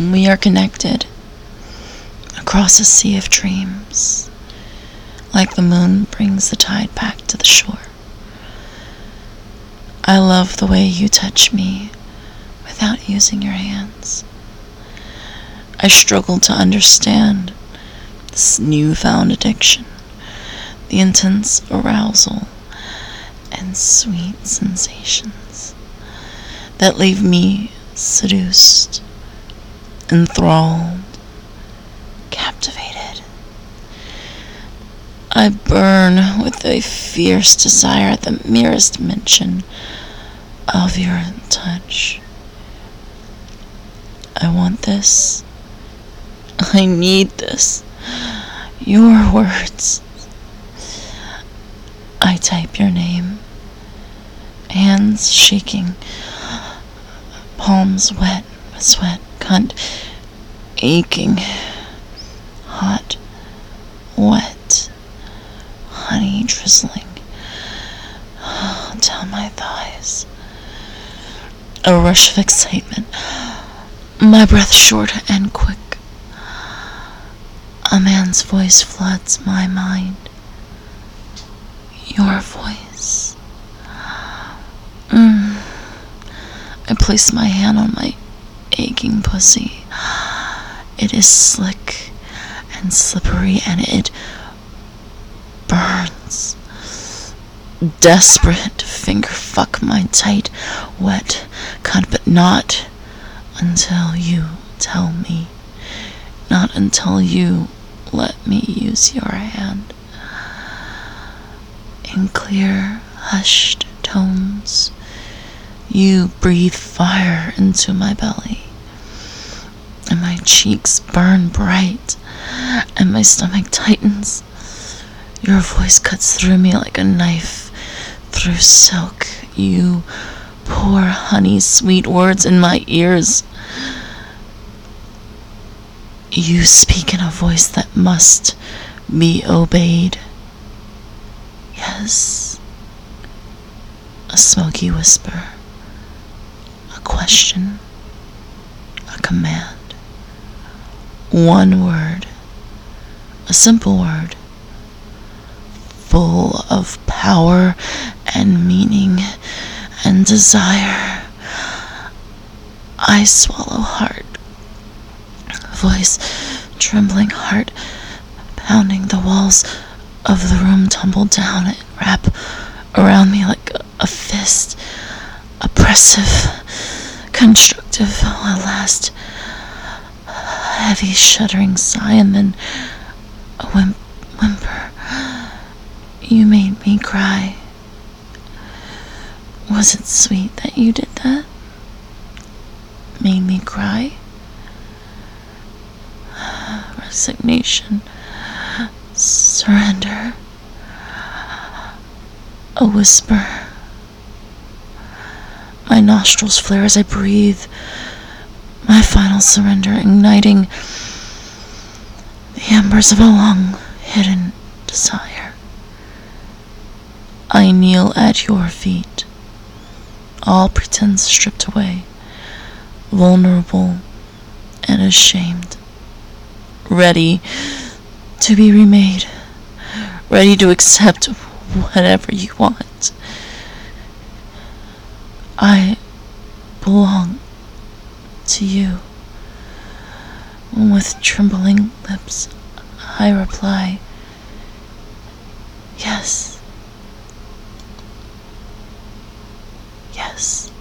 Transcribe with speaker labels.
Speaker 1: We are connected across a sea of dreams, like the moon brings the tide back to the shore. I love the way you touch me without using your hands. I struggle to understand this newfound addiction, the intense arousal and sweet sensations that leave me seduced, enthralled, captivated. I burn with a fierce desire at the merest mention of your touch. I want this. I need this. Your words. I type your name, hands shaking, palms wet with sweat, cunt aching, hot, wet, honey drizzling down my thighs. A rush of excitement, my breath short and quick. A man's voice floods my mind. Your voice. I place my hand on my aching pussy. It is slick and slippery and it burns. Desperate to finger fuck my tight, wet cunt, but not until you tell me. Not until you let me use your hand. In clear, hushed tones, you breathe fire into my belly, and my cheeks burn bright, and my stomach tightens. Your voice cuts through me like a knife through silk. You pour honey sweet words in my ears. You speak in a voice that must be obeyed. Yes, a smoky whisper, a question, a command. One word, a simple word, full of power and meaning and desire. I swallow hard, voice trembling, heart pounding. The walls of the room tumble down and wrap around me like a fist, oppressive, constructive. A last heavy shuddering sigh and then a whimper. You made me cry. Was it sweet that you did that? Made me cry? Resignation, surrender, a whisper. My nostrils flare as I breathe, my final surrender, igniting the embers of a long-hidden desire. I kneel at your feet, all pretense stripped away, vulnerable and ashamed, ready to be remade, ready to accept whatever you want. I belong to you. With trembling lips, I reply, yes, yes.